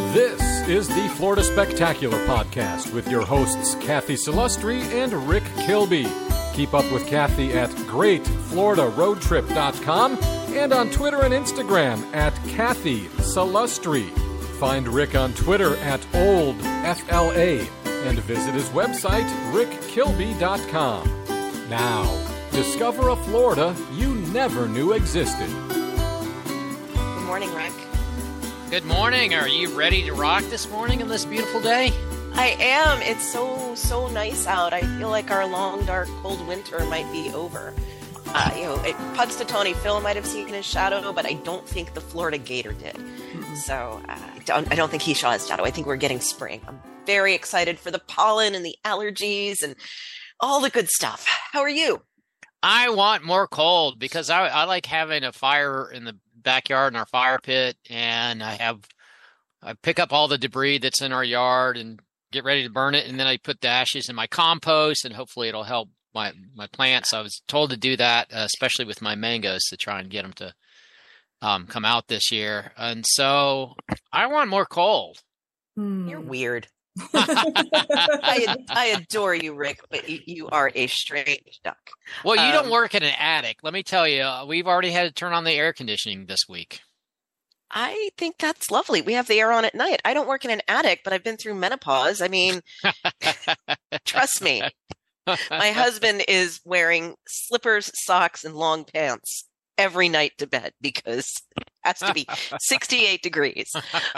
This is the Florida Spectacular Podcast with your hosts Kathy Salustri and Rick Kilby. Keep up with Kathy at GreatFloridaRoadTrip.com and on Twitter and Instagram at Kathy Salustri. Find Rick on Twitter at OldFLA and visit his website, rickkilby.com. Now, discover a Florida you never knew existed. Good morning, Rick. Good morning. Are you ready to rock this morning on this beautiful day? I am. It's so nice out. I feel like our long, dark, cold winter might be over. Punxsutawney Phil might have seen his shadow, but I don't think the Florida Gator did. Mm-hmm. So I don't think he saw his shadow. I think we're getting spring. I'm very excited for the pollen and the allergies and all the good stuff. How are you? I want more cold because I like having a fire in the backyard in our fire pit, and I pick up all the debris that's in our yard and get ready to burn it, and then I put the ashes in my compost, and hopefully it'll help my plants. I was told to do that, especially with my mangoes, to try and get them to come out this year. And so I want more cold. You're weird. I adore you, Rick, but you are a strange duck. Well, you don't work in an attic. Let me tell you, we've already had to turn on the air conditioning this week. I think that's lovely. We have the air on at night. I don't work in an attic, but I've been through menopause. I mean, trust me. My husband is wearing slippers, socks, and long pants every night to bed because it has to be 68 degrees.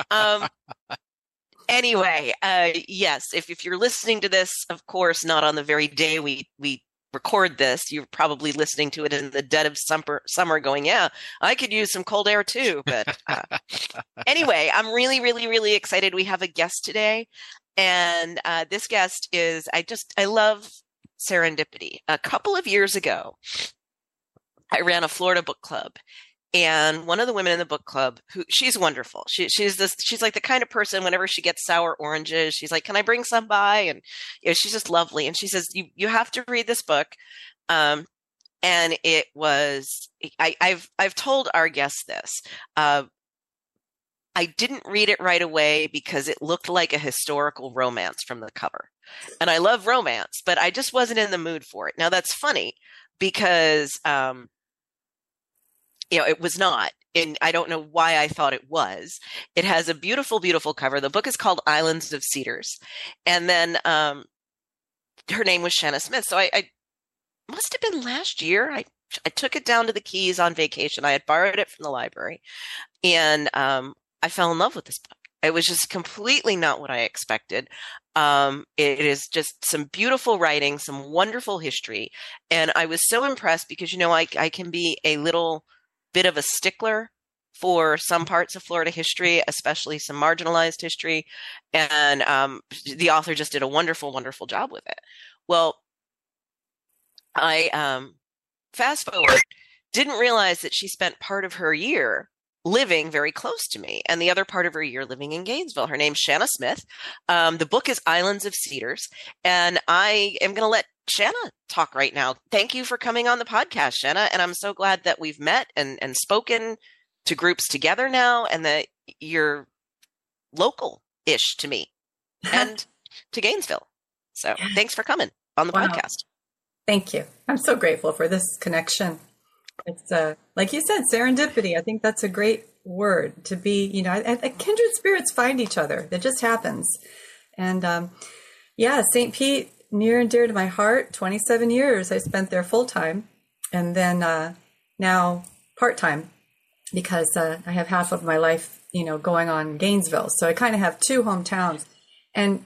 Anyway, yes, if you're listening to this, of course, not on the very day we record this, you're probably listening to it in the dead of summer going, yeah, I could use some cold air too. But anyway, I'm really, really, really excited. We have a guest today. And this guest is, I love serendipity. A couple of years ago, I ran a Florida book club. And one of the women in the book club, she's wonderful. She's like the kind of person, whenever she gets sour oranges, she's like, can I bring some by? And she's just lovely. And she says, you have to read this book. And it was, I've told our guests this. I didn't read it right away because it looked like a historical romance from the cover. And I love romance, but I just wasn't in the mood for it. Now that's funny because, it was not, and I don't know why I thought it was. It has a beautiful, beautiful cover. The book is called Islands of Cedars. And then her name was Shanna Smith. So I must have been last year. I took it down to the Keys on vacation. I had borrowed it from the library. And I fell in love with this book. It was just completely not what I expected. It is just some beautiful writing, some wonderful history. And I was so impressed because, I can be a little bit of a stickler for some parts of Florida history, especially some marginalized history. And the author just did a wonderful, wonderful job with it. Well, I fast forward, didn't realize that she spent part of her year living very close to me and the other part of her year living in Gainesville. Her name's Shanna Smith. The book is Islands of Cedars. And I am going to let Shanna talk right now. Thank you for coming on the podcast, Shanna. And I'm so glad that we've met and spoken to groups together now and that you're local-ish to me and to Gainesville. So thanks for coming on the podcast. Thank you. I'm so grateful for this connection. It's like you said, serendipity. I think that's a great word to be, kindred spirits find each other. That just happens. And St. Pete, near and dear to my heart. 27 years I spent there full time, and then now part time because I have half of my life, going on in Gainesville. So I kind of have two hometowns. And,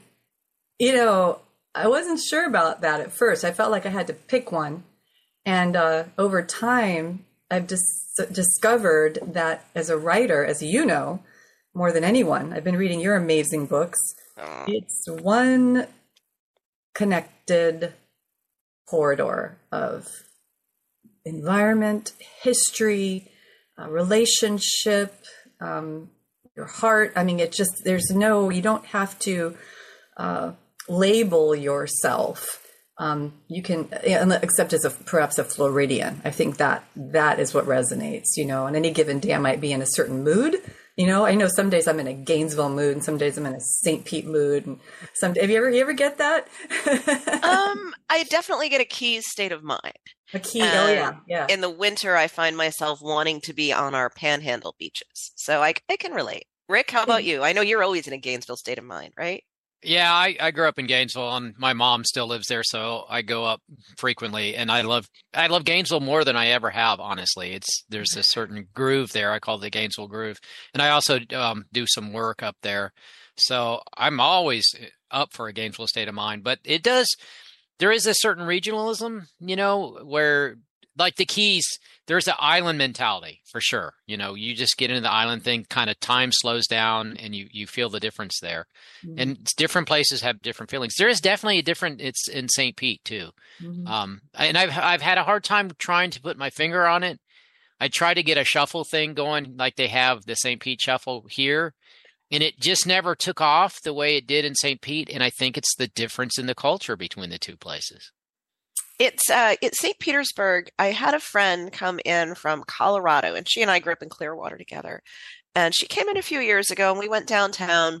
I wasn't sure about that at first. I felt like I had to pick one. And over time, I've discovered that as a writer, as more than anyone, I've been reading your amazing books. It's one connected corridor of environment, history, relationship, your heart. I mean, you don't have to label yourself. You can, except as perhaps a Floridian. I think that is what resonates, on any given day I might be in a certain mood I know some days I'm in a Gainesville mood and some days I'm in a St. Pete mood. And have you ever get that? I definitely get a Keys state of mind. A key. Oh yeah. Yeah. In the winter, I find myself wanting to be on our panhandle beaches. So I can relate. Rick, how about you? I know you're always in a Gainesville state of mind, right? Yeah, I grew up in Gainesville, and my mom still lives there, so I go up frequently. And I love Gainesville more than I ever have. Honestly, there's a certain groove there. I call it the Gainesville groove, and I also do some work up there, so I'm always up for a Gainesville state of mind. But there is a certain regionalism, where like the Keys, there's an island mentality for sure. You just get into the island thing, kind of time slows down and you feel the difference there. Mm-hmm. And different places have different feelings. There is definitely it's in St. Pete too. Mm-hmm. And I've had a hard time trying to put my finger on it. I tried to get a shuffle thing going like they have the St. Pete shuffle here, and it just never took off the way it did in St. Pete. And I think it's the difference in the culture between the two places. It's St. Petersburg. I had a friend come in from Colorado, and she and I grew up in Clearwater together. And she came in a few years ago, and we went downtown.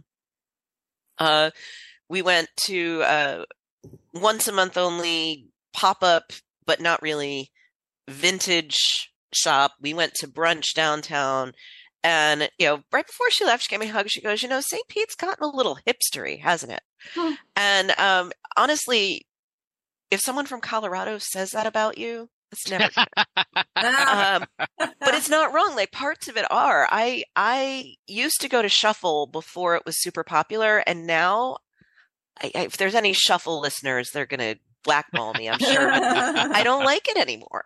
We went to once a month only pop-up, but not really vintage shop. We went to brunch downtown. And, right before she left, she gave me a hug. She goes, St. Pete's gotten a little hipstery, hasn't it? And honestly, if someone from Colorado says that about you, it's never good. But it's not wrong. Like parts of it are. I used to go to Shuffle before it was super popular, and now, if there's any Shuffle listeners, they're going to blackball me, I'm sure. I don't like it anymore.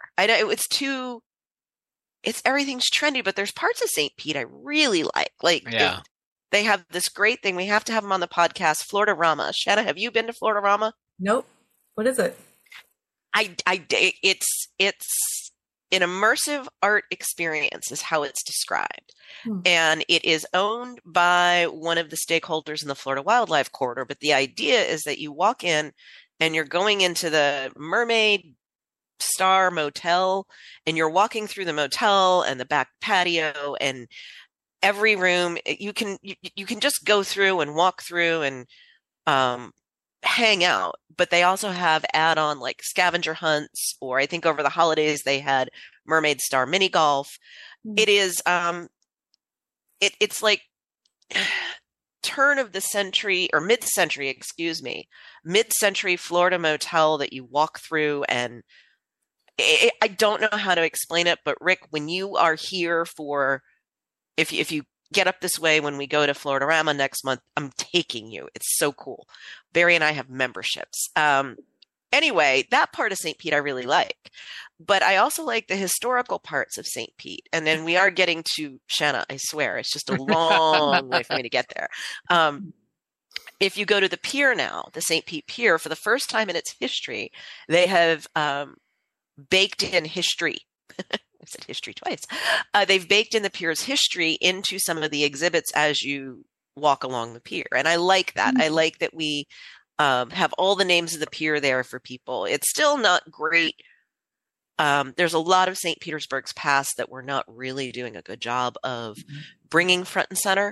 It's everything's trendy, but there's parts of St. Pete I really like. Yeah. They have this great thing. We have to have them on the podcast, Florida-Rama. Shanna, have you been to Florida-Rama? Nope. What is it? It's an immersive art experience is how it's described. And it is owned by one of the stakeholders in the Florida Wildlife Corridor. But the idea is that you walk in and you're going into the Mermaid Star Motel, and you're walking through the motel and the back patio, and every room you can just go through and walk through and hang out. But they also have add-on like scavenger hunts, or I think over the holidays they had Mermaid Star mini golf. It is it's like turn of the century or mid-century Florida motel that you walk through, and I don't know how to explain it, but Rick, when you are here if you get up this way when we go to Florida-Rama next month, I'm taking you. It's so cool. Barry and I have memberships. Anyway, that part of St. Pete I really like. But I also like the historical parts of St. Pete. And then we are getting to Shanna, I swear. It's just a long way for me to get there. If you go to the pier now, the St. Pete Pier, for the first time in its history, they have baked in history. I said history twice. They've baked in the pier's history into some of the exhibits as you walk along the pier. And I like that. I like that we have all the names of the pier there for people. It's still not great. There's a lot of St. Petersburg's past that we're not really doing a good job of bringing front and center.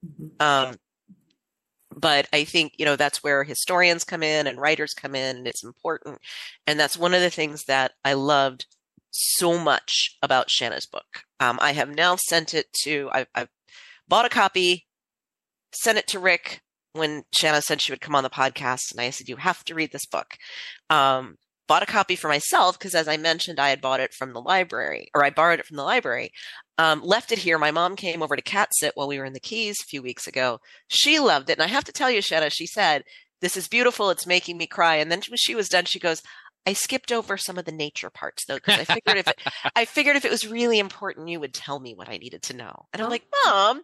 But I think, that's where historians come in and writers come in, and it's important. And that's one of the things that I loved so much about Shanna's book. I have now sent it to, I've bought a copy, sent it to Rick when Shanna said she would come on the podcast. And I said, you have to read this book. Bought a copy for myself because, as I mentioned, I had bought it from the library, or I borrowed it from the library. Left it here. My mom came over to cat sit while we were in the Keys a few weeks ago. She loved it. And I have to tell you, Shanna, she said, this is beautiful. It's making me cry. And then when she was done, she goes, I skipped over some of the nature parts though, because I figured if it was really important, you would tell me what I needed to know. And I'm like, Mom.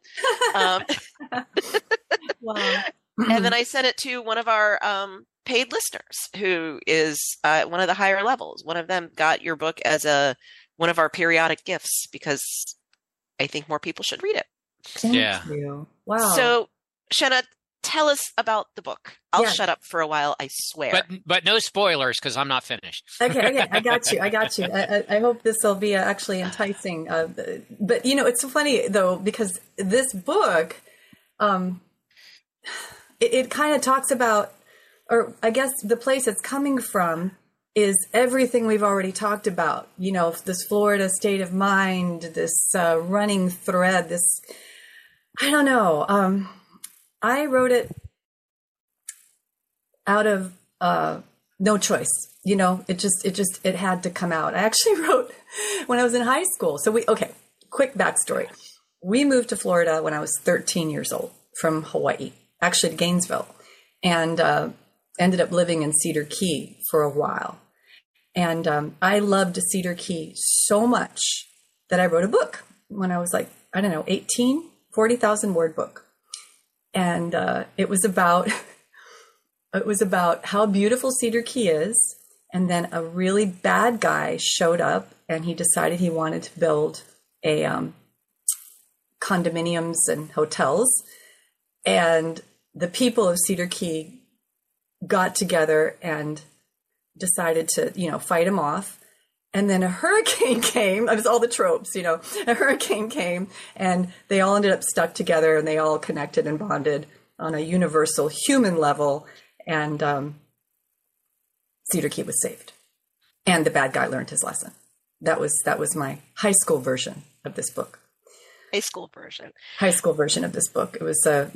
Wow. And then I sent it to one of our paid listeners who is one of the higher levels. One of them got your book as one of our periodic gifts because I think more people should read it. Thank you. Wow. So, Shanna, tell us about the book. I'll Yeah. shut up for a while, I swear. But no spoilers because I'm not finished. Okay, I got you. I hope this will be actually enticing. But it's so funny though, because this book, it kind of talks about, or I guess the place it's coming from is everything we've already talked about. This Florida state of mind, this running thread, this, I don't know. I wrote it out of no choice. It had to come out. I actually wrote when I was in high school. So quick backstory. We moved to Florida when I was 13 years old from Hawaii, actually to Gainesville, and ended up living in Cedar Key for a while. And I loved Cedar Key so much that I wrote a book when I was 18, 40,000 word book. And it was about how beautiful Cedar Key is. And then a really bad guy showed up and he decided he wanted to build a condominiums and hotels. And the people of Cedar Key got together and decided to, fight him off. And then a hurricane came. It was all the tropes, a hurricane came and they all ended up stuck together and they all connected and bonded on a universal human level. And Cedar Key was saved. And the bad guy learned his lesson. That was my high school version of this book. High school version of this book. It was, I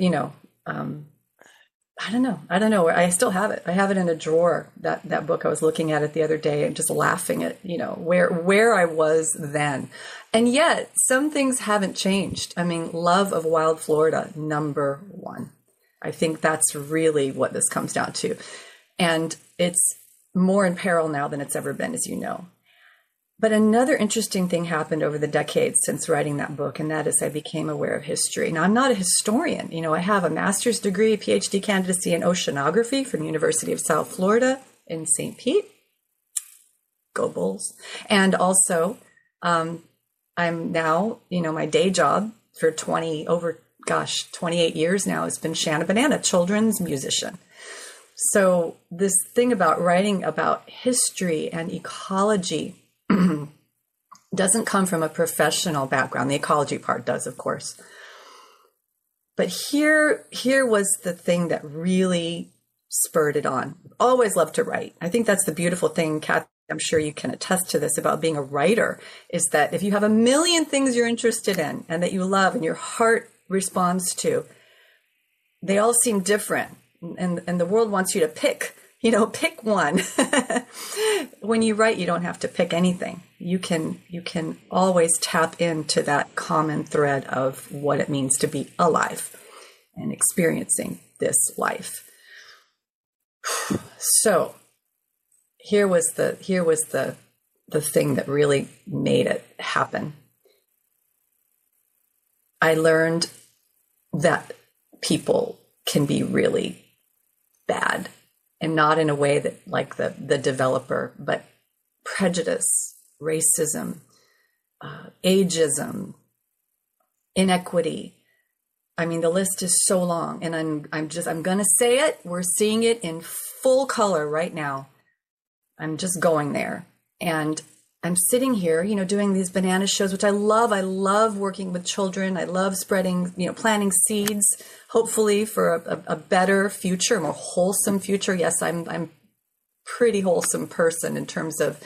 don't know. I still have it. I have it in a drawer, that book. I was looking at it the other day and just laughing at, where I was then. And yet some things haven't changed. I mean, love of wild Florida, number one. I think that's really what this comes down to. And it's more in peril now than it's ever been, as you know. But another interesting thing happened over the decades since writing that book, and that is I became aware of history. Now, I'm not a historian. I have a master's degree, PhD candidacy in oceanography from the University of South Florida in St. Pete. Go Bulls. And also, I'm now, my day job for 28 years now has been Shanna Banana, children's musician. So this thing about writing about history and ecology doesn't come from a professional background. The ecology part does, of course. But here was the thing that really spurred it on. Always loved to write. I think that's the beautiful thing, Kathy, I'm sure you can attest to this about being a writer, is that if you have a million things you're interested in and that you love and your heart responds to, they all seem different. And the world wants you to pick one. When you write, you don't have to pick anything. You can always tap into that common thread of what it means to be alive and experiencing this life. So here was the thing that really made it happen. I learned that people can be really bad, and not in a way that like the developer, but prejudice, racism, ageism, inequity. I mean, the list is so long, and I'm going to say it. We're seeing it in full color right now. I'm just going there, and I'm sitting here, doing these banana shows, which I love. I love working with children. I love spreading, planting seeds, hopefully for a better future, a more wholesome future. Yes, I'm pretty wholesome person in terms of,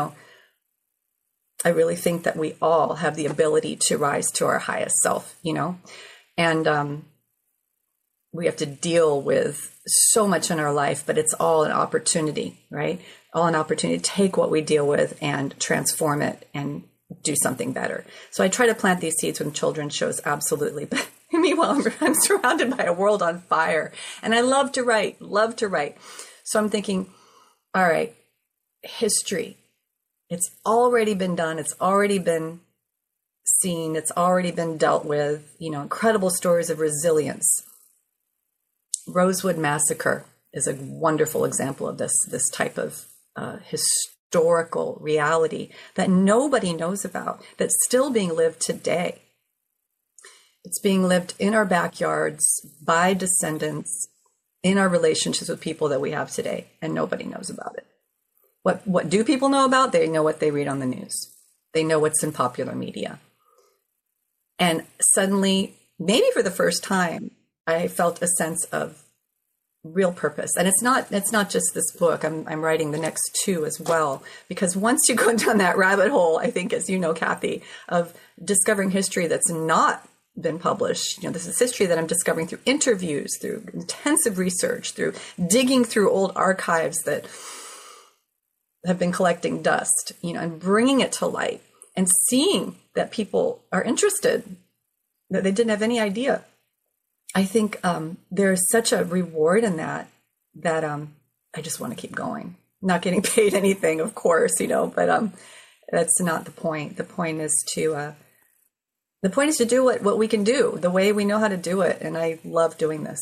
I really think that we all have the ability to rise to our highest self, and we have to deal with so much in our life, but it's all an opportunity, right? All an opportunity to take what we deal with and transform it and do something better. So I try to plant these seeds when children shows, absolutely. But meanwhile, I'm surrounded by a world on fire, and I love to write. So I'm thinking, all right, history, it's already been done. It's already been seen. It's already been dealt with, incredible stories of resilience. Rosewood Massacre is a wonderful example of this type of historical reality that nobody knows about, that's still being lived today. It's being lived in our backyards by descendants in our relationships with people that we have today, and nobody knows about it. What do people know about? They know what they read on the news. They know what's in popular media. And suddenly, maybe for the first time, I felt a sense of real purpose. And it's not just this book. I'm writing the next two as well, because once you go down that rabbit hole, I think, as you know, Kathy, of discovering history that's not been published, this is history that I'm discovering through interviews, through intensive research, through digging through old archives that have been collecting dust, and bringing it to light and seeing that people are interested, that they didn't have any idea. I think there's such a reward in that I just want to keep going. Not getting paid anything, of course, but that's not the point. The point is to do what we can do, the way we know how to do it, and I love doing this.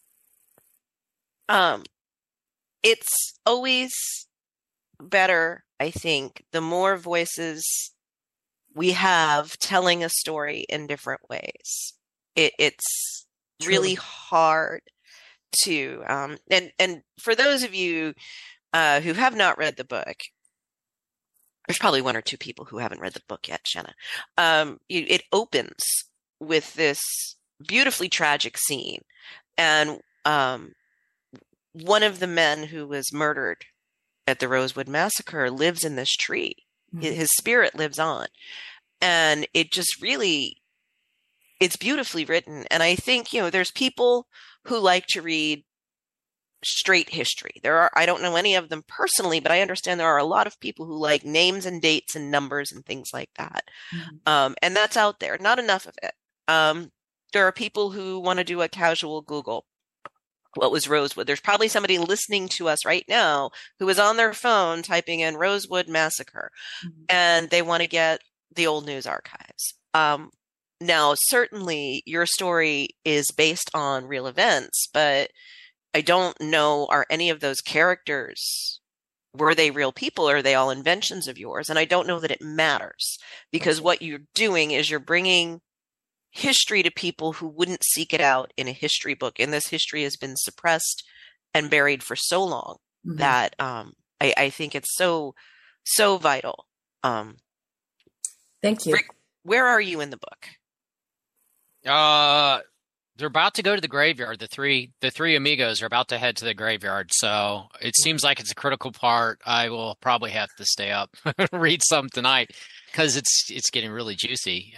It's always better, I think, the more voices we have telling a story in different ways. It's True. Really hard to and for those of you who have not read the book, there's probably one or two people who haven't read the book yet, Shanna. It opens with this beautifully tragic scene, and one of the men who was murdered at the Rosewood Massacre lives in this tree. Mm-hmm. His spirit lives on, and it just really, it's beautifully written. And I think, there's people who like to read straight history. I don't know any of them personally, but I understand there are a lot of people who like names and dates and numbers and things like that. Mm-hmm. And that's out there, not enough of it. There are people who want to do a casual Google. What was Rosewood? There's probably somebody listening to us right now who is on their phone typing in Rosewood Massacre, mm-hmm. and they want to get the old news archives. Now, certainly your story is based on real events, but I don't know, are any of those characters, were they real people, or are they all inventions of yours? And I don't know that it matters, because what you're doing is you're bringing history to people who wouldn't seek it out in a history book. And this history has been suppressed and buried for so long, mm-hmm. that I think it's so vital. Thank you. Rick, where are you in the book? They're about to go to the graveyard. The three amigos are about to head to the graveyard. So it seems like it's a critical part. I will probably have to stay up and read some tonight, because it's getting really juicy.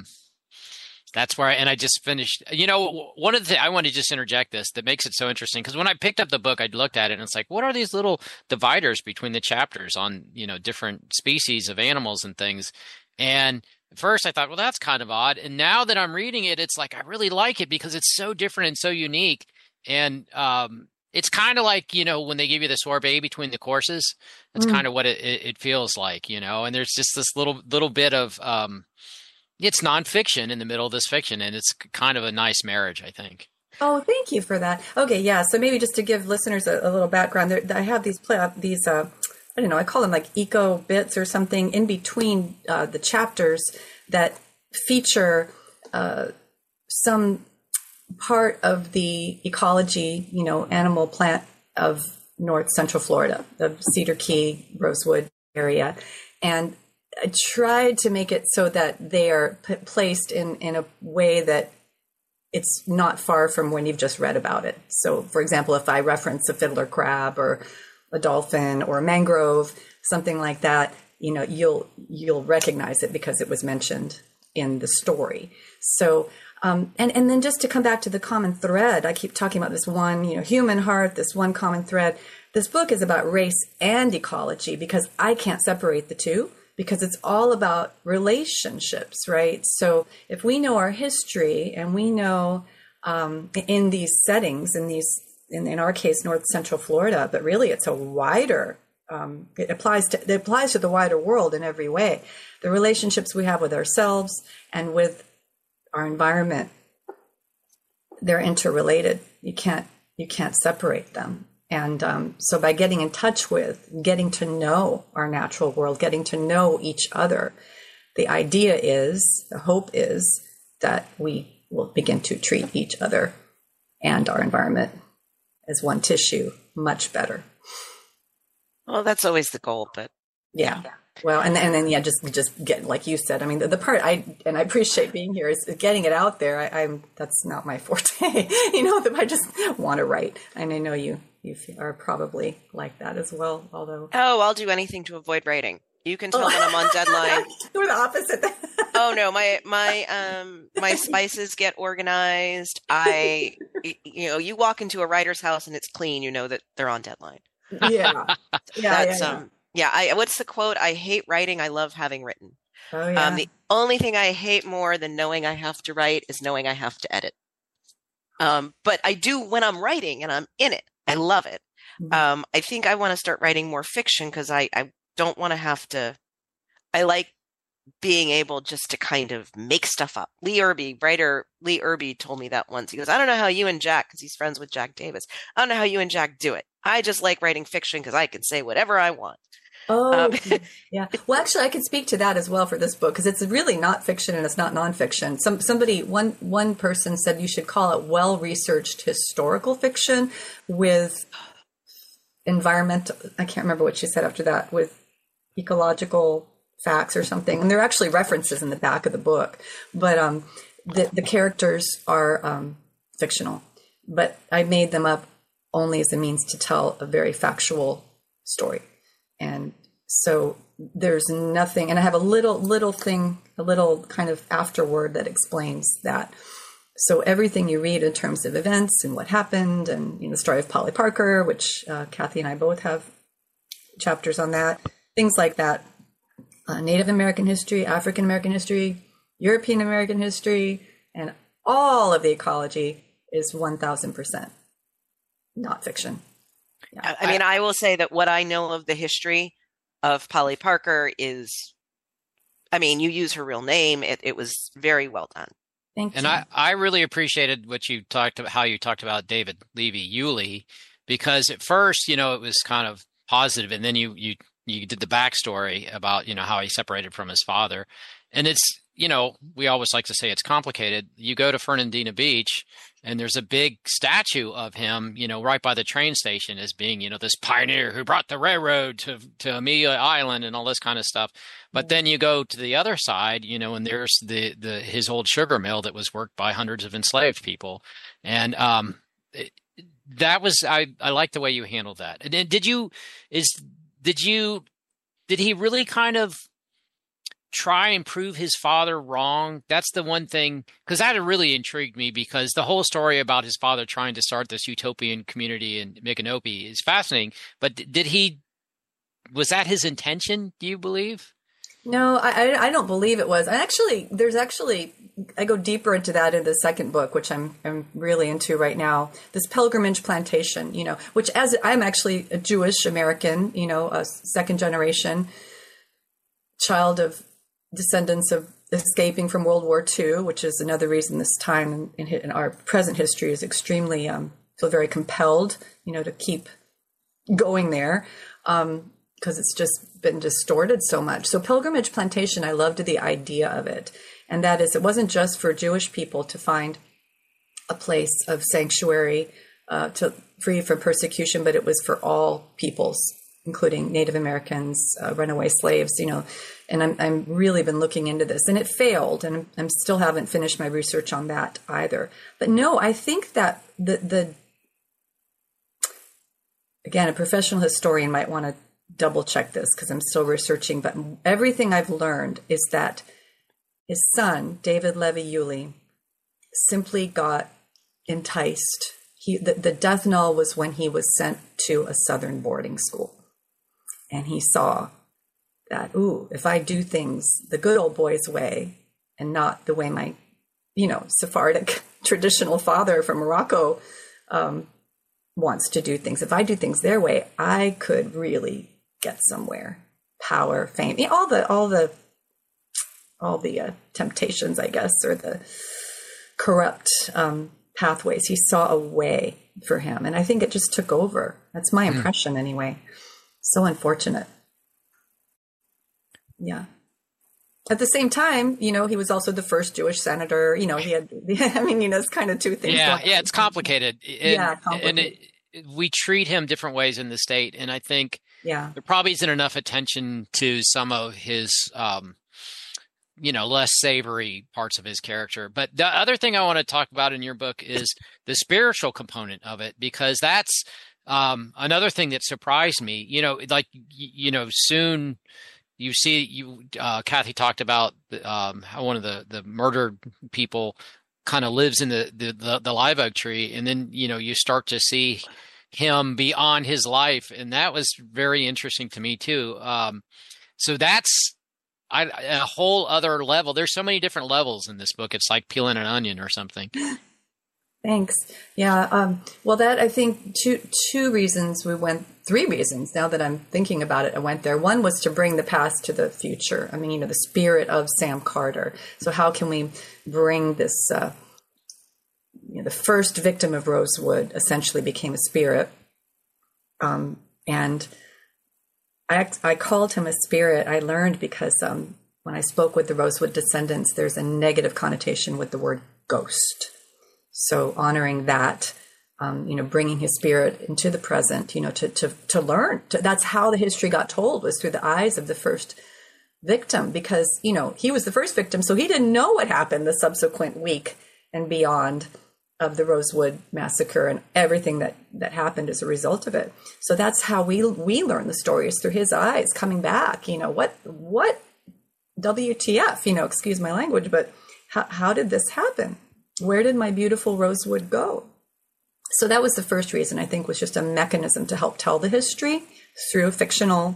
That's where and I just finished. One of the I want to just interject this that makes it so interesting, because when I picked up the book, I looked at it and it's like, what are these little dividers between the chapters on different species of animals and things? And at first I thought, well, that's kind of odd. And now that I'm reading it, it's like I really like it because it's so different and so unique. And it's kind of like, when they give you the sorbet between the courses, that's kind of what it feels like, and there's just this little bit of it's nonfiction in the middle of this fiction, and it's kind of a nice marriage, I think. Oh, thank you for that. Okay, yeah. So maybe just to give listeners a little background, I have these I don't know, I call them like eco bits or something in between the chapters that feature some part of the ecology, animal plant of North Central Florida, the Cedar Key, Rosewood area. And I tried to make it so that they are placed in a way that it's not far from when you've just read about it. So, for example, if I reference a fiddler crab or a dolphin or a mangrove, something like that, you'll recognize it because it was mentioned in the story. So, and then just to come back to the common thread, I keep talking about this one, human heart, this one common thread. This book is about race and ecology because I can't separate the two, because it's all about relationships, right? So if we know our history and we know in these settings, in our case, North Central Florida, but really it's a wider, it applies to the wider world in every way. The relationships we have with ourselves and with our environment, they're interrelated. You can't separate them. And so by getting in touch with, getting to know our natural world, getting to know each other, the hope is that we we'll begin to treat each other and our environment as one tissue much better. Well, that's always the goal, but yeah. Well, and then yeah, just get, like you said. I mean, the part I appreciate being here is getting it out there. I'm that's not my forte. I just want to write, and I know you are probably like that as well. Although, I'll do anything to avoid writing. You can tell when I'm on deadline. We're the opposite. Oh no, my spices get organized. You walk into a writer's house and it's clean. You know that they're on deadline. Yeah. What's the quote? I hate writing. I love having written. Oh yeah. The only thing I hate more than knowing I have to write is knowing I have to edit. But I do when I'm writing and I'm in it. I love it. Mm-hmm. I think I want to start writing more fiction because I don't want to have to. I like being able just to kind of make stuff up. Writer Lee Irby told me that once. He goes, I don't know how you and Jack, because he's friends with Jack Davis. I don't know how you and Jack do it. I just like writing fiction because I can say whatever I want. Oh, yeah. Well, actually, I can speak to that as well for this book because it's really not fiction and it's not nonfiction. One person said you should call it well-researched historical fiction with environmental. I can't remember what she said after that, with ecological facts or something. And there are actually references in the back of the book, but the characters are fictional. But I made them up only as a means to tell a very factual story. And so there's nothing, and I have a little thing, a little kind of afterword that explains that. So everything you read in terms of events and what happened, and the story of Polly Parker, which Kathy and I both have chapters on that, things like that, Native American history, African American history, European American history, and all of the ecology is 1,000% not fiction. Yeah. I mean, I will say that what I know of the history of Polly Parker is, you use her real name. It was very well done. Thank you. And I really appreciated how you talked about David Levy Yulee, because at first, it was kind of positive, and then you did the backstory about, how he separated from his father. And it's, we always like to say it's complicated. You go to Fernandina Beach and there's a big statue of him, right by the train station as being, this pioneer who brought the railroad to Amelia Island and all this kind of stuff. But then you go to the other side, and there's his old sugar mill that was worked by hundreds of enslaved people. And that was, I like the way you handled that. And did he really kind of try and prove his father wrong? That's the one thing, because that really intrigued me, because the whole story about his father trying to start this utopian community in Micanopy is fascinating. But was that his intention, do you believe? No, I don't believe it was. I go deeper into that in the second book, which I'm really into right now. This Pilgrimage Plantation, which, as I'm actually a Jewish American, a second generation child of descendants of escaping from World War II, which is another reason this time in our present history is extremely feel very compelled, to keep going there. Because it's just been distorted so much. So Pilgrimage Plantation, I loved the idea of it. And that is, it wasn't just for Jewish people to find a place of sanctuary, free from persecution, but it was for all peoples, including Native Americans, runaway slaves, and I'm really been looking into this, and it failed. And I'm still haven't finished my research on that either. But no, I think that again, a professional historian might want to double check this because I'm still researching, but everything I've learned is that his son, David Levy Yulee, simply got enticed. The death knell was when he was sent to a Southern boarding school. And he saw that, if I do things the good old boys way and not the way my, Sephardic traditional father from Morocco wants to do things, if I do things their way, I could really get somewhere, power, fame, all the temptations, I guess, or the corrupt pathways. He saw a way for him, and I think it just took over. That's my impression, anyway. So unfortunate. Yeah. At the same time, you know, he was also the first Jewish senator. You know, he had, I mean, you know, it's kind of two things. Yeah, it's complicated. Complicated. We treat him different ways in the state. And I think there probably isn't enough attention to some of his, less savory parts of his character. But the other thing I want to talk about in your book is the spiritual component of it, because that's another thing that surprised me. You know, like, soon you see, Kathy talked about how one of the murdered people kind of lives in the live oak tree, and then you start to see him beyond his life, and that was very interesting to me too. So that's a whole other level. There's so many different levels in this book. It's like peeling an onion or something. Thanks. Yeah. Well, that, I think three reasons now that I'm thinking about it, I went there. One was to bring the past to the future. I mean, the spirit of Sam Carter. So how can we bring this, the first victim of Rosewood essentially became a spirit. And I called him a spirit. I learned because when I spoke with the Rosewood descendants, there's a negative connotation with the word ghost. So honoring that, bringing his spirit into the present, to learn. That's how the history got told, was through the eyes of the first victim, because, he was the first victim. So he didn't know what happened the subsequent week and beyond of the Rosewood massacre and everything that happened as a result of it. So that's how we learn the stories, through his eyes coming back. What WTF, excuse my language, but how did this happen? Where did my beautiful Rosewood go? So that was the first reason, I think, was just a mechanism to help tell the history through fictional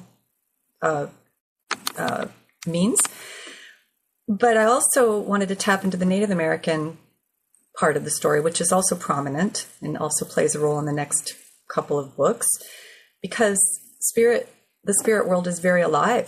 means. But I also wanted to tap into the Native American part of the story, which is also prominent and also plays a role in the next couple of books, because the spirit world is very alive,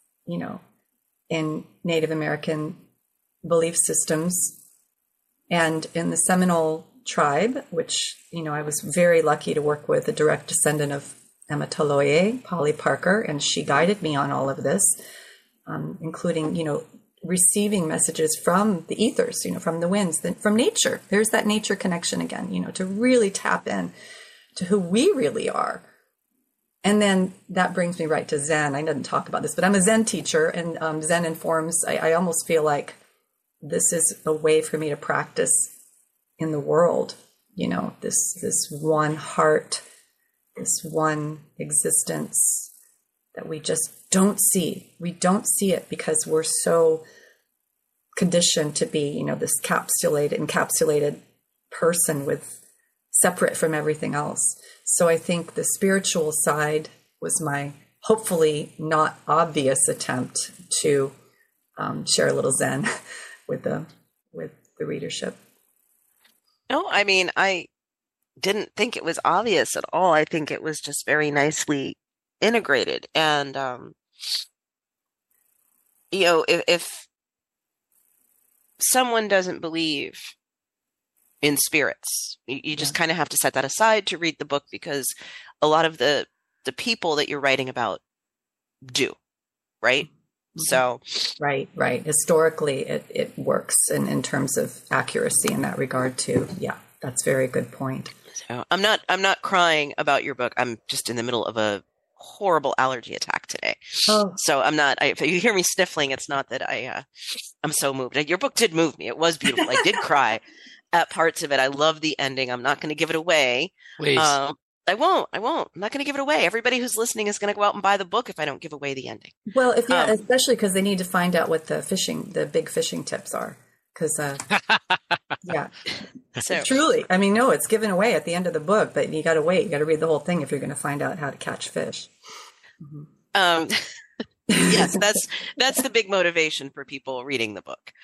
in Native American belief systems. And in the Seminole tribe, which, I was very lucky to work with, a direct descendant of Emma Toloye, Polly Parker, and she guided me on all of this, including, receiving messages from the ethers, from the winds, from nature. There's that nature connection again, to really tap in to who we really are. And then that brings me right to Zen. I didn't talk about this, but I'm a Zen teacher, and Zen informs, I almost feel like this is a way for me to practice in the world, this one heart, this one existence that we just don't see. We don't see it because we're so conditioned to be, this encapsulated person separate from everything else. So I think the spiritual side was my hopefully not obvious attempt to share a little Zen with the readership. No, I mean, I didn't think it was obvious at all. I think it was just very nicely integrated. And, if someone doesn't believe in spirits, you just kind of have to set that aside to read the book, because a lot of the people that you're writing about do, right? So right. Historically, it works in terms of accuracy in that regard too. Yeah, that's a very good point. So I'm not crying about your book. I'm just in the middle of a horrible allergy attack today. Oh. So I'm not. If you hear me sniffling, it's not that I'm so moved. Your book did move me. It was beautiful. I did cry at parts of it. I love the ending. I'm not going to give it away. Please. I won't. I'm not going to give it away. Everybody who's listening is going to go out and buy the book if I don't give away the ending. Well, especially because they need to find out what the big fishing tips are. Because, yeah, So, truly. I mean, no, it's given away at the end of the book, but you got to wait. You got to read the whole thing if you're going to find out how to catch fish. yes, that's the big motivation for people reading the book.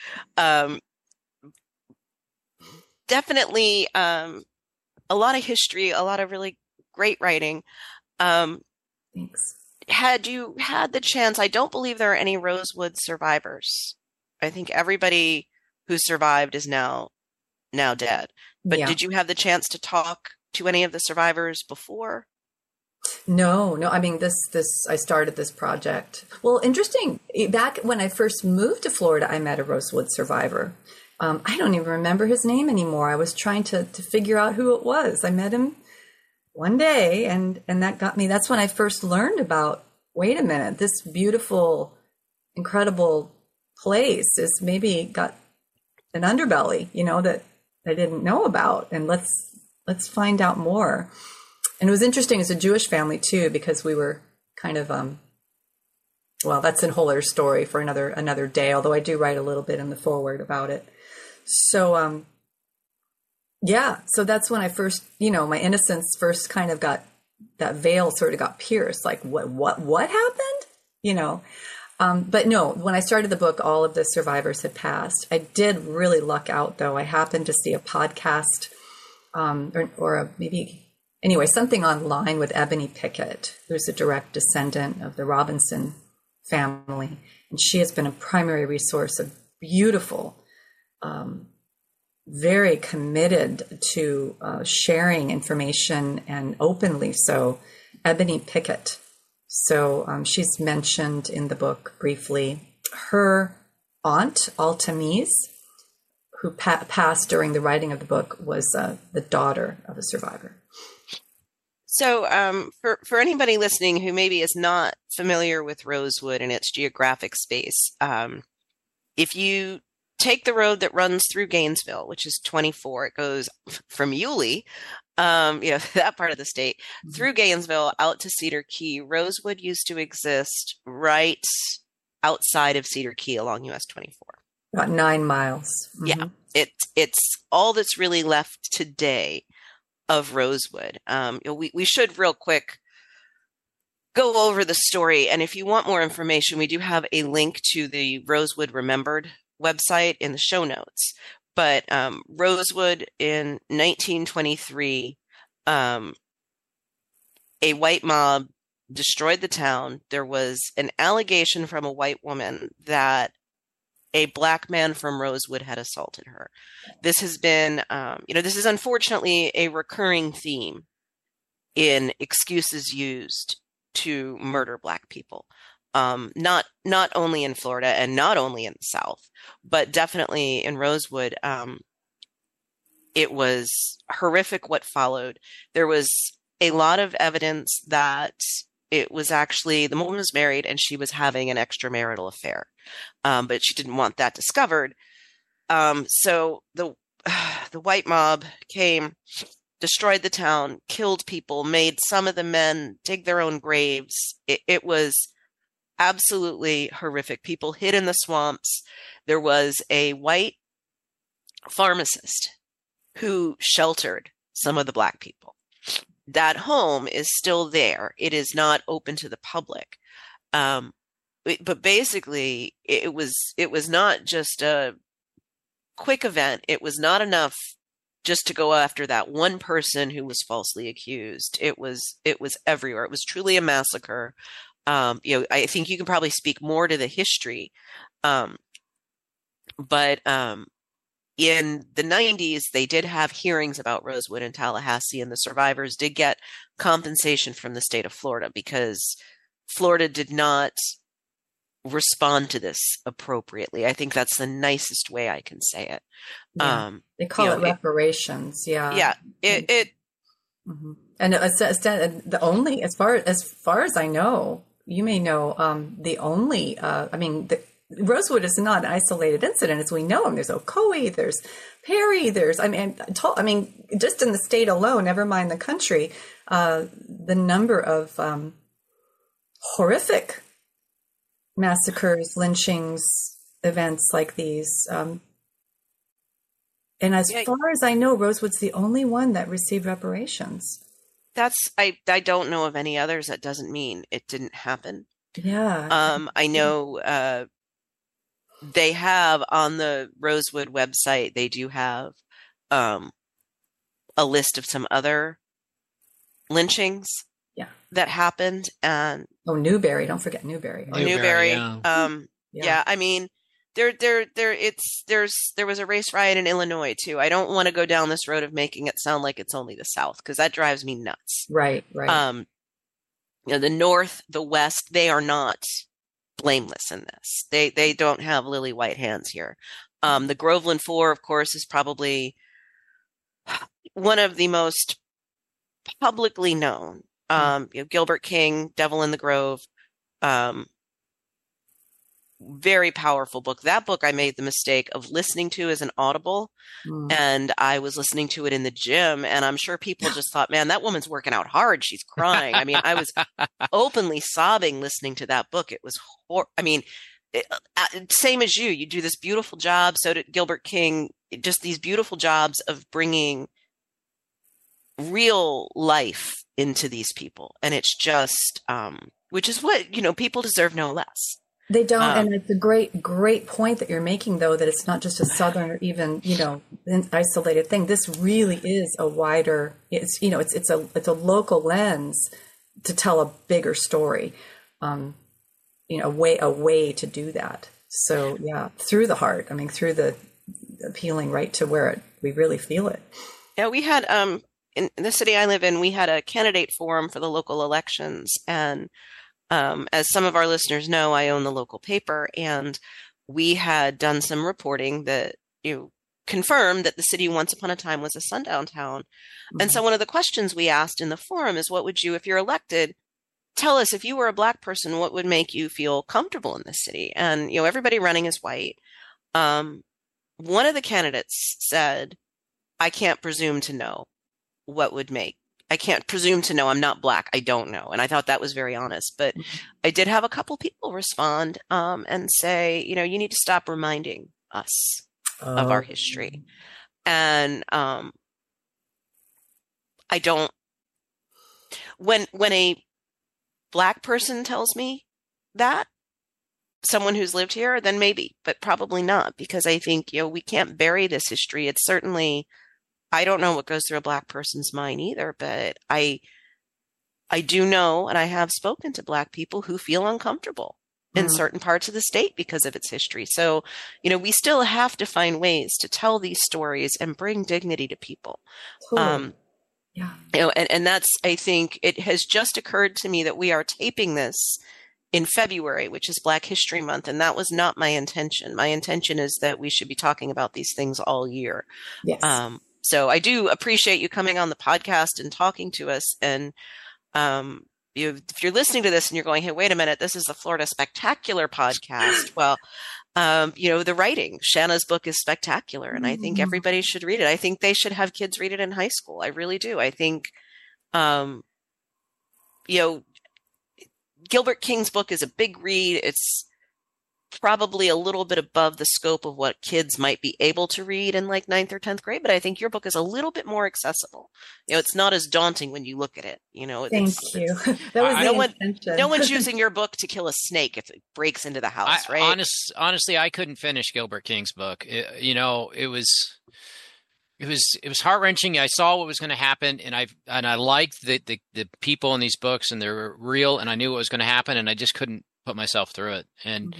Definitely, a lot of history, a lot of really great writing. Thanks. Had you had the chance, I don't believe there are any Rosewood survivors. I think everybody who survived is now dead. But Yeah. did you have the chance to talk to any of the survivors before? No. I mean, I started this project. Well, interesting. Back when I first moved to Florida, I met a Rosewood survivor. I don't even remember his name anymore. I was trying to figure out who it was. I met him one day, and that got me. That's when I first learned about, wait a minute, this beautiful, incredible place is maybe got an underbelly, that I didn't know about. And let's find out more. And it was interesting as a Jewish family too, because we were kind of, well, that's a whole other story for another day, although I do write a little bit in the foreword about it. So, so that's when I first, my innocence first kind of got, that veil sort of got pierced. Like, what happened? But no, when I started the book, all of the survivors had passed. I did really luck out, though. I happened to see a podcast, anyway, something online with Ebony Pickett, who's a direct descendant of the Robinson family. And she has been a primary resource, of beautiful, very committed to sharing information, and openly so, Ebony Pickett. So she's mentioned in the book briefly. Her aunt, Altamise, who passed during the writing of the book, was the daughter of a survivor. So for anybody listening who maybe is not familiar with Rosewood and its geographic space, if you take the road that runs through Gainesville, which is 24, it goes from Yulee, that part of the state, through Gainesville out to Cedar Key. Rosewood used to exist right outside of Cedar Key along US 24. About 9 miles. Mm-hmm. Yeah, it's all that's really left today of Rosewood. We should real quick go over the story. And if you want more information, we do have a link to the Rosewood Remembered website in the show notes. But Rosewood in 1923, a white mob destroyed the town. There was an allegation from a white woman that a black man from Rosewood had assaulted her. This has been, this is unfortunately a recurring theme in excuses used to murder black people. Not only in Florida and not only in the South, but definitely in Rosewood. It was horrific what followed. There was a lot of evidence that it was actually, the woman was married and she was having an extramarital affair, but she didn't want that discovered. So the white mob came, destroyed the town, killed people, made some of the men dig their own graves. It was absolutely horrific. People hid in the swamps. There was a white pharmacist who sheltered some of the black people. That home is still there. It is not open to the public. But basically, it was not just a quick event. It was not enough just to go after that one person who was falsely accused. It was everywhere. It was truly a massacre. I think you can probably speak more to the history. But in the 90s, they did have hearings about Rosewood and Tallahassee, and the survivors did get compensation from the state of Florida because Florida did not respond to this appropriately. I think that's the nicest way I can say it. Yeah. They call it reparations. Yeah. Yeah. Mm-hmm. And the only, as far as I know, you may know, the only, Rosewood is not an isolated incident, as we know them. There's Ocoee, there's Perry, just in the state alone, never mind the country, the number of horrific massacres, lynchings, events like these. And as far as I know, Rosewood's the only one that received reparations. I don't know of any others. That doesn't mean it didn't happen. Yeah. I know they have on the Rosewood website, they do have a list of some other lynchings that happened. And Newberry, don't forget Newberry. Newberry. Yeah. I mean, there was a race riot in Illinois too. I don't want to go down this road of making it sound like it's only the South, because that drives me nuts. Right. the North, the West, they are not blameless in this. They don't have lily white hands here. The Groveland Four, of course, is probably one of the most publicly known. Gilbert King, Devil in the Grove, very powerful book. That book I made the mistake of listening to as an Audible, and I was listening to it in the gym, and I'm sure people just thought, man, that woman's working out hard. She's crying. I mean, I was openly sobbing listening to that book. It was same as you do this beautiful job. So did Gilbert King, just these beautiful jobs of bringing real life into these people. And it's just, which is what, people deserve no less. They don't. And it's a great, great point that you're making, though, that it's not just a Southern or even, an isolated thing. This really is a wider, it's a local lens to tell a bigger story, a way to do that. So, yeah, through the heart, through the appealing right to where we really feel it. Yeah, we had, in the city I live in, we had a candidate forum for the local elections, and as some of our listeners know, I own the local paper, and we had done some reporting that confirmed that the city once upon a time was a sundown town. Mm-hmm. And so one of the questions we asked in the forum is, what would you, if you're elected, tell us, if you were a Black person, what would make you feel comfortable in this city? And, everybody running is white. One of the candidates said, I can't presume to know what would make. I can't presume to know. I'm not Black. I don't know. And I thought that was very honest. But I did have a couple people respond and say, you need to stop reminding us of our history. And I don't. When a Black person tells me that, someone who's lived here, then maybe, but probably not, because I think we can't bury this history. It's certainly. I don't know what goes through a Black person's mind either, but I do know, and I have spoken to Black people who feel uncomfortable in certain parts of the state because of its history. So, we still have to find ways to tell these stories and bring dignity to people. Totally. Yeah. And that's, I think it has just occurred to me that we are taping this in February, which is Black History Month. And that was not my intention. My intention is that we should be talking about these things all year. Yes. So I do appreciate you coming on the podcast and talking to us. And if you're listening to this and you're going, hey, wait a minute, this is the Florida Spectacular podcast. Well, the writing, Shanna's book is spectacular. And I think everybody should read it. I think they should have kids read it in high school. I really do. I think, Gilbert King's book is a big read. It's probably a little bit above the scope of what kids might be able to read in like 9th or 10th grade, but I think your book is a little bit more accessible. It's not as daunting when you look at it. Thank you. That was the intention. No one's using your book to kill a snake if it breaks into the house, right? Honestly, I couldn't finish Gilbert King's book. It was heart-wrenching. I saw what was going to happen, and I liked the people in these books, and they were real, and I knew what was going to happen, and I just couldn't put myself through it. And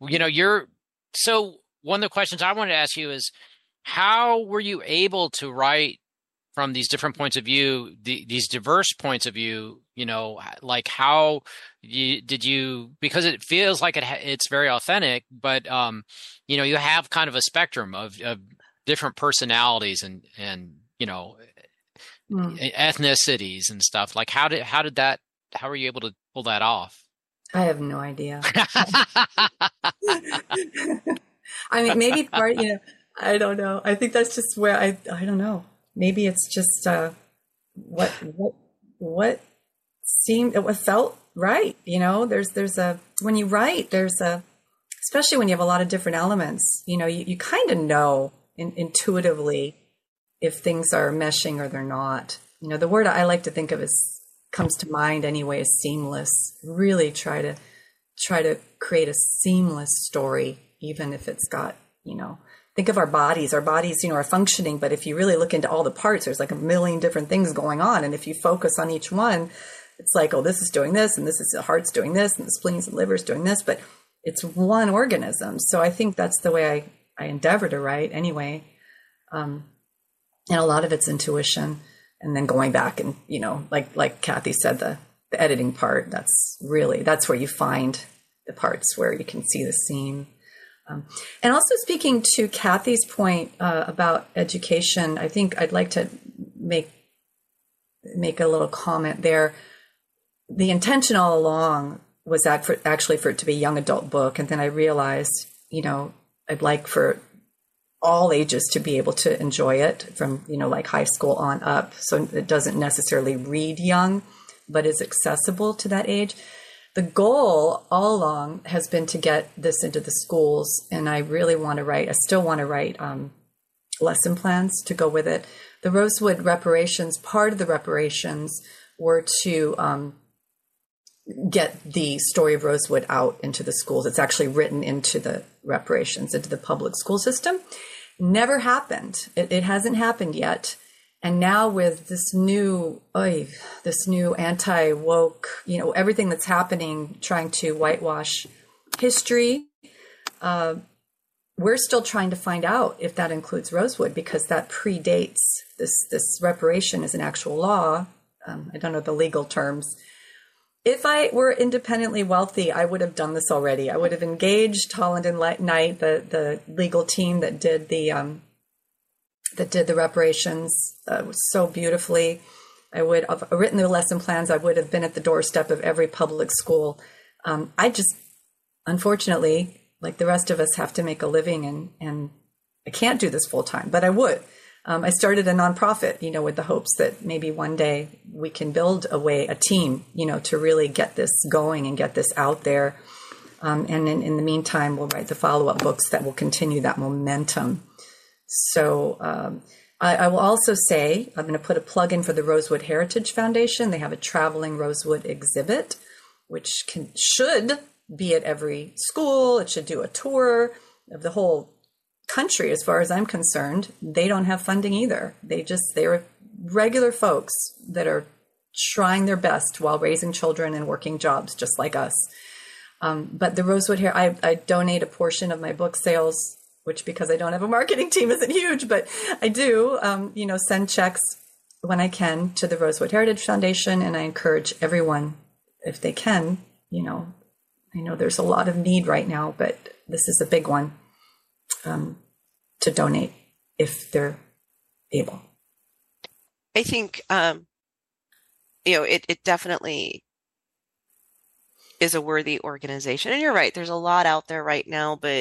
so one of the questions I wanted to ask you is, how were you able to write from these different points of view, these diverse points of view? Like how did you, because it feels like it's very authentic, but you have kind of a spectrum of different personalities and ethnicities and stuff. Like how were you able to pull that off? I have no idea. Maybe part, I don't know. I think that's just where I don't know. Maybe it's just what felt right. When you write, especially when you have a lot of different elements, you kind of know intuitively if things are meshing or they're not. The word I like to think of comes to mind anyway is seamless. Really try to create a seamless story, even if it's got, think of our bodies are functioning, but if you really look into all the parts, there's like a million different things going on. And if you focus on each one, it's like, oh, this is doing this, and this is the heart's doing this, and the spleens and livers doing this, but it's one organism. So I think that's the way I endeavor to write anyway. And a lot of it's intuition. And then going back and, like Kathy said, the editing part. That's where you find the parts where you can see the scene. And also speaking to Kathy's point about education, I think I'd like to make a little comment there. The intention all along was actually for it to be a young adult book. And then I realized, I'd like for all ages to be able to enjoy it from, like high school on up. So it doesn't necessarily read young, but is accessible to that age. The goal all along has been to get this into the schools. And I really still want to write lesson plans to go with it. The Rosewood reparations, part of the reparations were to get the story of Rosewood out into the schools. It's actually written into the reparations, into the public school system. Never happened. It hasn't happened yet. And now with this new anti-woke, everything that's happening, trying to whitewash history, we're still trying to find out if that includes Rosewood, because that predates this reparation is an actual law. I don't know the legal terms. If I were independently wealthy, I would have done this already. I would have engaged Holland and Knight, the legal team that did the reparations so beautifully. I would have written the lesson plans. I would have been at the doorstep of every public school. I just, unfortunately, like the rest of us, have to make a living, and I can't do this full time, but I would. I started a nonprofit, with the hopes that maybe one day we can build a team, to really get this going and get this out there. And in the meantime, we'll write the follow-up books that will continue that momentum. So I will also say, I'm going to put a plug in for the Rosewood Heritage Foundation. They have a traveling Rosewood exhibit, which should be at every school. It should do a tour of the whole country. As far as I'm concerned, they don't have funding either. They're regular folks that are trying their best while raising children and working jobs just like us. But the Rosewood Hair, I donate a portion of my book sales, which, because I don't have a marketing team, isn't huge, but I do, send checks when I can to the Rosewood Heritage Foundation. And I encourage everyone, if they can, I know there's a lot of need right now, but this is a big one, to donate if they're able. I think, it definitely is a worthy organization. And you're right, there's a lot out there right now, but,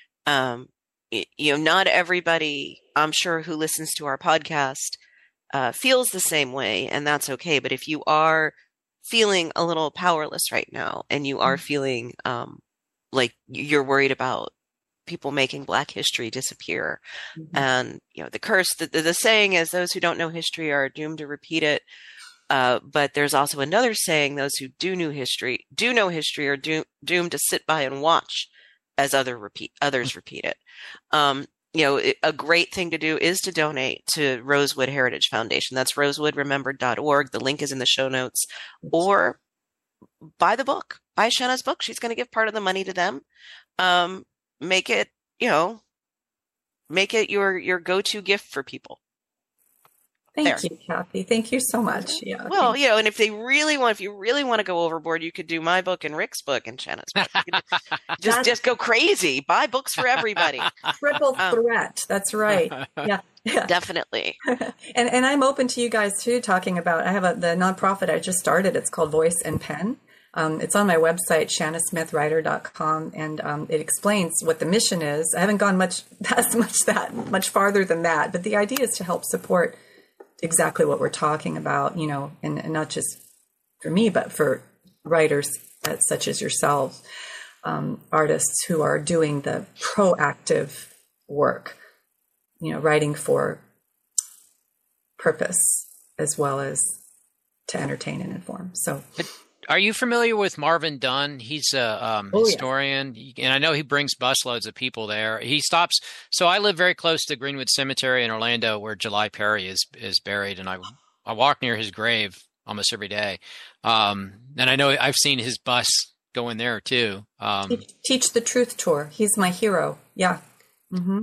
not everybody, I'm sure, who listens to our podcast feels the same way, and that's okay. But if you are feeling a little powerless right now, and you are feeling like you're worried about people making Black history disappear, and the curse, the saying is, those who don't know history are doomed to repeat it. But there's also another saying: those who do know history are doomed to sit by and watch as others repeat it. A great thing to do is to donate to Rosewood Heritage Foundation. That's rosewoodremembered.org. The link is in the show notes. Or buy the book. Buy Shanna's book. She's going to give part of the money to them. Make it your go-to gift for people. Thank you, Kathy. Thank you so much. Yeah. Well, and if you really want to go overboard, you could do my book and Rick's book and Shanna's book. Just go crazy. Buy books for everybody. Triple threat. That's right. Yeah. Definitely. And I'm open to you guys too, talking about, I have the nonprofit I just started. It's called Voice and Pen. It's on my website, shannasmithwriter.com, and it explains what the mission is. I haven't gone much farther than that, but the idea is to help support exactly what we're talking about, and not just for me, but for writers such as yourselves, artists who are doing the proactive work, writing for purpose as well as to entertain and inform. So, are you familiar with Marvin Dunn? He's a historian, and I know he brings busloads of people there. He stops. So I live very close to Greenwood Cemetery in Orlando, where July Perry is buried, and I walk near his grave almost every day. And I know I've seen his bus go in there too. Teach the Truth Tour. He's my hero. Yeah. Mm-hmm.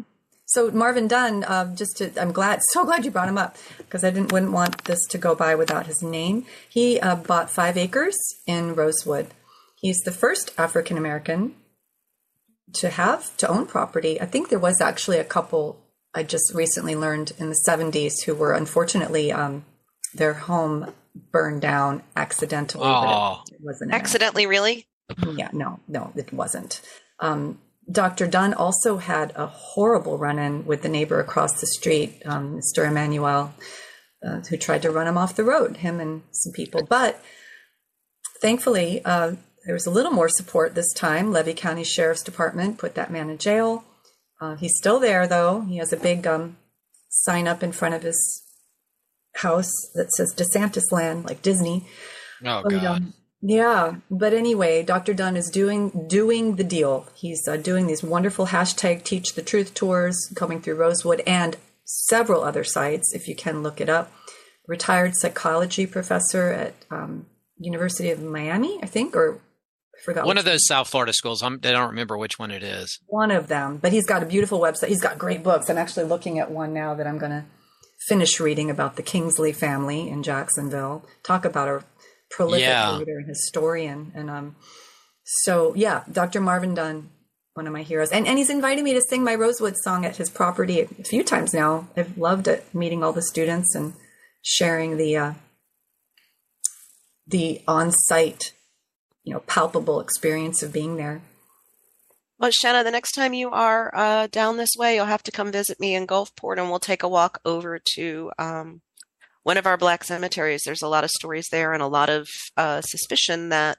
So Marvin Dunn, I'm so glad you brought him up because I wouldn't want this to go by without his name. He bought 5 acres in Rosewood. He's the first African American to own property. I think there was actually a couple I just recently learned in the 70s who were unfortunately their home burned down accidentally. Oh, but it wasn't accidentally, really? Yeah, no, it wasn't. Dr. Dunn also had a horrible run-in with the neighbor across the street, Mr. Emmanuel, who tried to run him off the road, him and some people. But thankfully, there was a little more support this time. Levy County Sheriff's Department put that man in jail. He's still there, though. He has a big sign up in front of his house that says DeSantis land, like Disney. Oh, God. Yeah, but anyway, Dr. Dunn is doing the deal. He's doing these wonderful hashtag Teach the Truth tours coming through Rosewood and several other sites, if you can look it up. Retired psychology professor at University of Miami, I think, or I forgot. One of those South Florida schools. I don't remember which one it is. One of them, but he's got a beautiful website. He's got great books. I'm actually looking at one now that I'm going to finish reading about the Kingsley family in Jacksonville. Talk about a prolific leader and historian. And so, yeah, Dr. Marvin Dunn, one of my heroes. And he's invited me to sing my Rosewood song at his property a few times now. I've loved it, meeting all the students and sharing the on-site, palpable experience of being there. Well, Shanna, the next time you are down this way, you'll have to come visit me in Gulfport, and we'll take a walk over to one of our Black cemeteries. There's a lot of stories there and a lot of suspicion that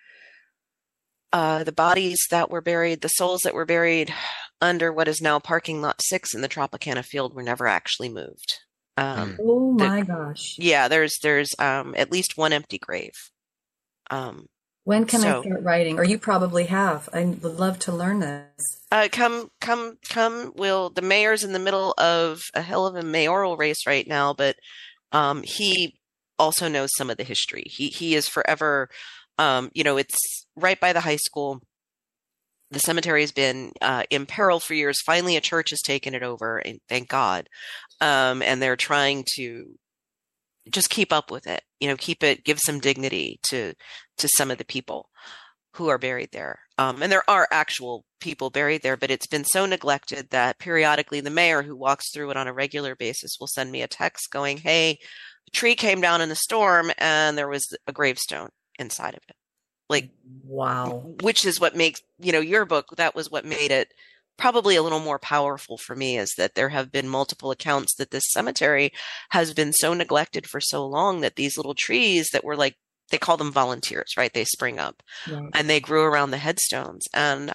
the bodies that were buried, the souls that were buried under what is now parking lot 6 in the Tropicana field were never actually moved. Oh my gosh. Yeah, there's at least one empty grave. When can I start writing? Or you probably have. I would love to learn this. Come. The mayor's in the middle of a hell of a mayoral race right now, but he also knows some of the history. He is forever, it's right by the high school. The cemetery has been in peril for years. Finally, a church has taken it over, and thank God. And they're trying to just keep up with it, give some dignity to some of the people who are buried there. And there are actual people buried there, but it's been so neglected that periodically the mayor, who walks through it on a regular basis, will send me a text going, hey, a tree came down in a storm and there was a gravestone inside of it. Like, wow. Which is what makes, your book, that was what made it probably a little more powerful for me, is that there have been multiple accounts that this cemetery has been so neglected for so long that these little trees that were like, they call them volunteers, right? They spring up and they grew around the headstones. And,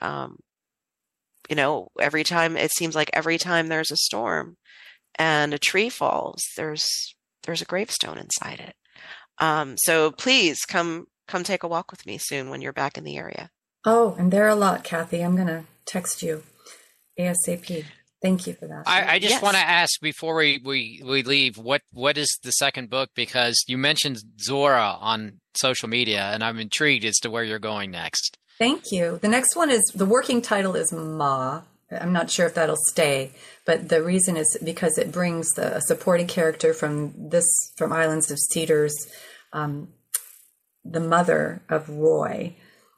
every time there's a storm and a tree falls, there's a gravestone inside it. So please come take a walk with me soon when you're back in the area. Oh, and there are a lot, Kathy. I'm going to text you ASAP. Thank you for that. I just want to ask before we leave, what is the second book? Because you mentioned Zora on social media, and I'm intrigued as to where you're going next. Thank you. The next one the working title is Ma. I'm not sure if that'll stay, but the reason is because it brings a supporting character from Islands of Cedars, the mother of Roy.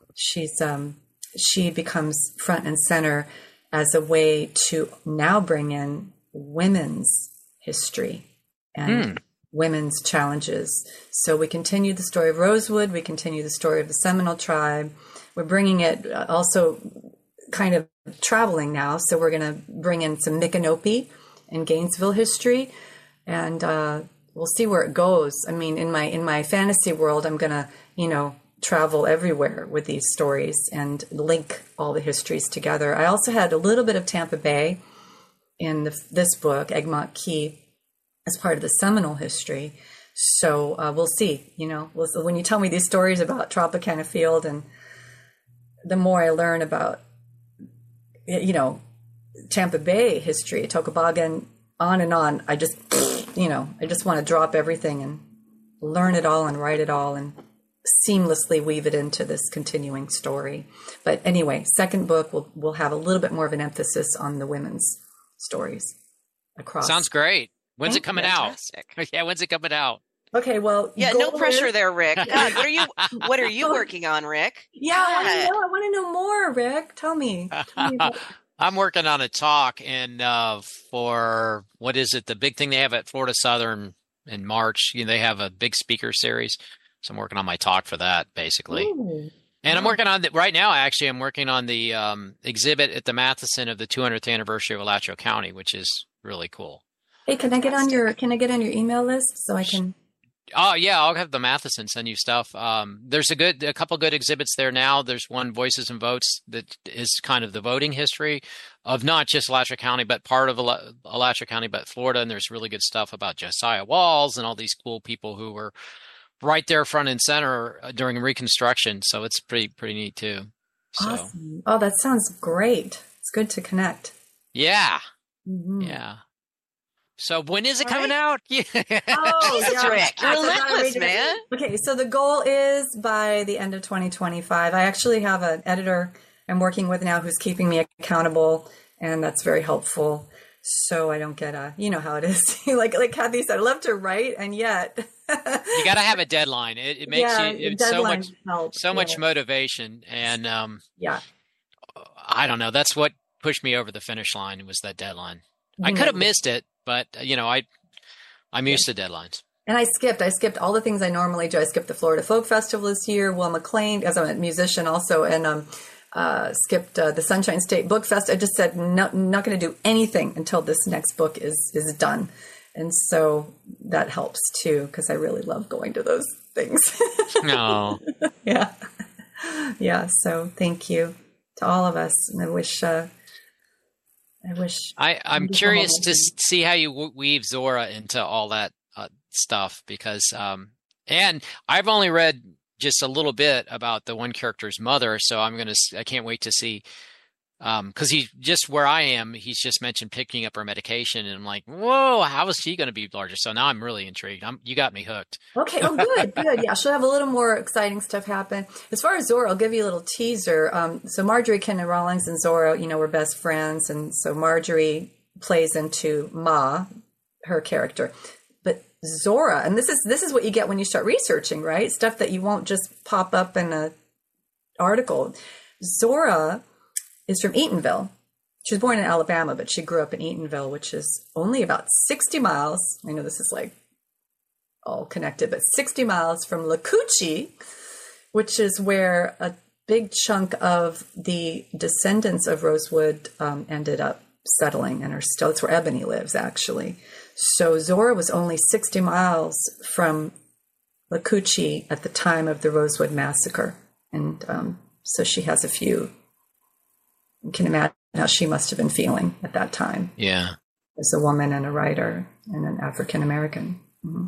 She becomes front and center as a way to now bring in women's history and women's challenges. So we continue the story of Rosewood. We continue the story of the Seminole tribe. We're bringing it also kind of traveling now. So we're going to bring in some Micanopy and Gainesville history, and we'll see where it goes. I mean, in my fantasy world, I'm going to, travel everywhere with these stories and link all the histories together. I also had a little bit of Tampa Bay in this book, Egmont Key, as part of the Seminole history. So we'll see, when you tell me these stories about Tropicana Field, and the more I learn about, Tampa Bay history, Tocobaga, on and on, I just want to drop everything and learn it all and write it all and seamlessly weave it into this continuing story. But anyway, second book will have a little bit more of an emphasis on the women's stories across. Sounds great. When's it coming Fantastic. out? Yeah, when's it coming out? Okay, well, Yeah, no pressure there, Rick. God, what are you working on, Rick? Yeah, I want to know more, Rick. Tell me. I'm working on a talk for what is it? The big thing they have at Florida Southern in March. They have a big speaker series, so I'm working on my talk for that, basically. Ooh. And I'm working on right now. Actually, I'm working on the exhibit at the Matheson of the 200th anniversary of Alachua County, which is really cool. Hey, can I get on your email list so I can? Oh yeah, I'll have the Matheson send you stuff. There's a couple good exhibits there now. There's one, Voices and Votes, that is kind of the voting history of not just Alachua County, but part of Alachua County, but Florida. And there's really good stuff about Josiah Walls and all these cool people who were right there front and center during Reconstruction. So it's pretty neat too. Awesome. Oh, that sounds great. It's good to connect. Yeah. Mm-hmm. Yeah. So when is it coming out? Yeah. Oh, Jesus, Rick, you're relentless, man. Okay, so the goal is by the end of 2025. I actually have an editor I'm working with now who's keeping me accountable, and that's very helpful. So I don't get you know how it is. like Kathy said, I love to write, and yet you got to have a deadline. It makes it's so much motivation, and I don't know. That's what pushed me over the finish line, was that deadline. I could have missed it, but I'm used to deadlines. And I skipped all the things I normally do. I skipped the Florida Folk Festival this year, Will McLean, as I'm a musician also, and skipped the Sunshine State Book Fest. I just said, no, I'm not going to do anything until this next book is done. And so that helps too, because I really love going to those things. No. Yeah. Yeah. So thank you to all of us. And I wish I'm curious to see how you weave Zora into all that stuff, because and I've only read just a little bit about the one character's mother, so I can't wait to see, because he just where I am, he's just mentioned picking up her medication, and I'm like, whoa, how is she going to be larger? So now I'm really intrigued. You got me hooked. Okay. Oh, good. Yeah, she'll have a little more exciting stuff happen. As far as Zora, I'll give you a little teaser. So Marjorie Kenna Rawlings and Zora, we're best friends, and so Marjorie plays into Ma, her character, but Zora, and this is what you get when you start researching, right? Stuff that you won't just pop up in an article. Zora is from Eatonville. She was born in Alabama, but she grew up in Eatonville, which is only about 60 miles. I know this is like all connected, but 60 miles from Lacoochee, which is where a big chunk of the descendants of Rosewood ended up settling, and it's where Ebony lives, actually. So Zora was only 60 miles from Lacoochee at the time of the Rosewood Massacre. And so she has a few. You can imagine how she must have been feeling at that time. Yeah. As a woman and a writer and an African-American. Mm-hmm.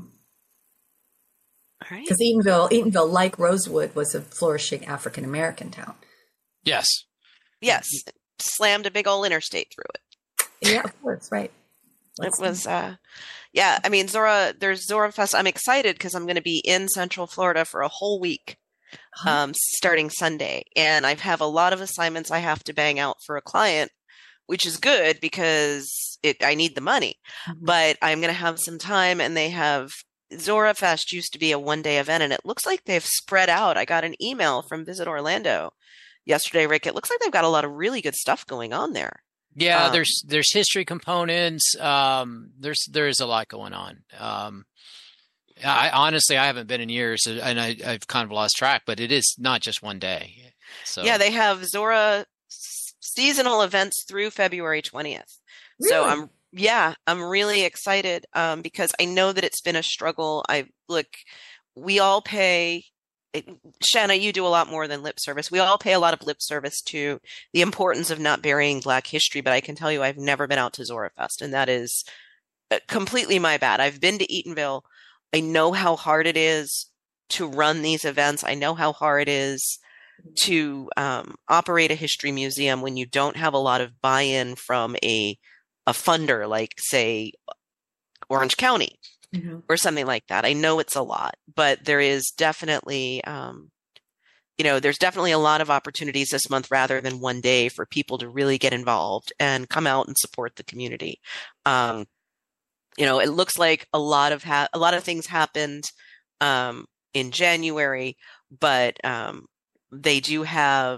All right. Because Eatonville, like Rosewood, was a flourishing African-American town. Yes. Yes. Slammed a big old interstate through it. Yeah, of course. Right. It was, I mean, there's Zora Fest. I'm excited because I'm going to be in Central Florida for a whole week, starting Sunday. And I have a lot of assignments I have to bang out for a client, which is good because I need the money. Mm-hmm. But I'm going to have some time, and they have Zora Fest used to be a one-day event, and it looks like they've spread out. I got an email from Visit Orlando yesterday, Rick. It looks like they've got a lot of really good stuff going on there. Yeah, there's history components. There is a lot going on. I honestly haven't been in years, and I've kind of lost track. But it is not just one day. So yeah, they have Zora seasonal events through February 20th. Really? So I'm really excited because I know that it's been a struggle. We all pay. Shanna, you do a lot more than lip service. We all pay a lot of lip service to the importance of not burying Black history, but I can tell you I've never been out to Zora Fest, and that is completely my bad. I've been to Eatonville. I know how hard it is to run these events. I know how hard it is to operate a history museum when you don't have a lot of buy-in from a funder like, say, Orange County. Mm-hmm. Or something like that. I know it's a lot, but there is definitely there's definitely a lot of opportunities this month rather than one day for people to really get involved and come out and support the community. It looks like a lot of things happened in January, but they do have,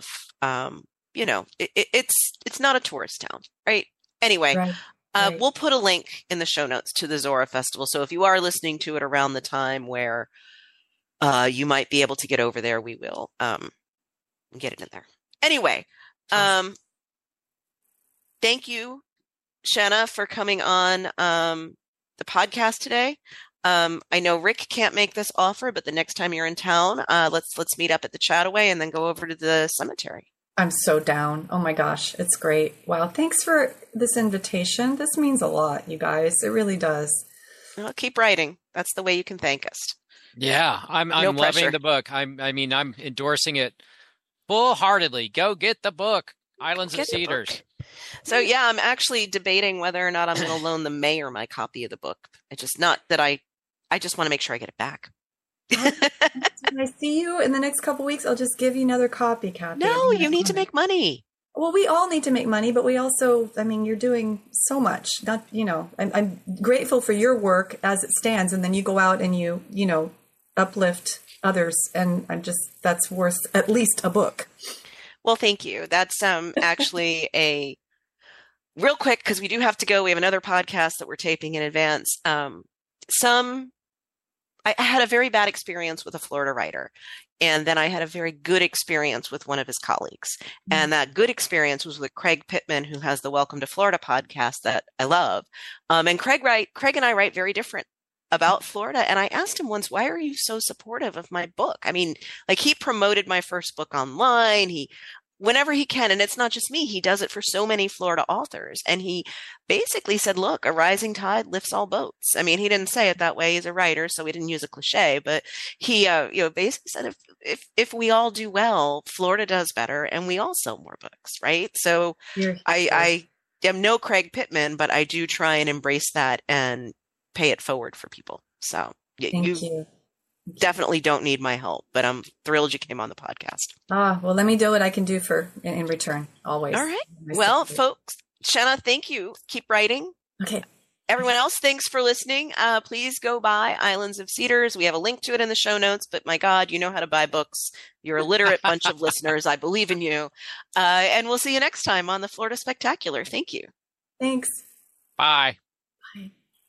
it's not a tourist town, right? Anyway, Right. we'll put a link in the show notes to the Zora Festival. So if you are listening to it around the time where you might be able to get over there, we will get it in there. Anyway, Awesome. thank you, Shanna, for coming on the podcast today. I know Rick can't make this offer, but the next time you're in town, let's meet up at the Chataway and then go over to the cemetery. I'm so down. Oh my gosh, it's great. Wow, thanks for this invitation. This means a lot, you guys. It really does. Well, keep writing. That's the way you can thank us. Yeah, I'm No loving pressure. the book. I'm endorsing it full-heartedly. Go get the book, Islands of Get the Cedars. book. So yeah, I'm actually debating whether or not I'm going to loan the mayor my copy of the book. It's just not that I just want to make sure I get it back. When I see you in the next couple weeks, I'll just give you another copy, Kathy. No, you need to make money. Well, we all need to make money, but we also, you're doing so much. Not, I'm grateful for your work as it stands, and then you go out and you uplift others, and that's worth at least a book. Well, thank you. That's actually a real quick, because we do have to go. We have another podcast that we're taping in advance. I had a very bad experience with a Florida writer, and then I had a very good experience with one of his colleagues. And that good experience was with Craig Pittman, who has the Welcome to Florida podcast that I love. And Craig and I write very different about Florida. And I asked him once, why are you so supportive of my book? I mean, like, he promoted my first book online. Whenever he can, and it's not just me, he does it for so many Florida authors. And he basically said, look, a rising tide lifts all boats. I mean, he didn't say it that way. He's a writer, so he didn't use a cliche, but he, basically said, if we all do well, Florida does better and we all sell more books, right? So I am no Craig Pittman, but I do try and embrace that and pay it forward for people. So Thank you. Definitely don't need my help, but I'm thrilled you came on the podcast. Well, let me do what I can do in return, always. All right. Well, folks, Shanna, thank you. Keep writing. Okay. Everyone else, thanks for listening. Please go buy Islands of Cedars. We have a link to it in the show notes, but my God, you know how to buy books. You're a literate bunch of listeners. I believe in you. And we'll see you next time on the Florida Spectacular. Thank you. Thanks. Bye. Bye.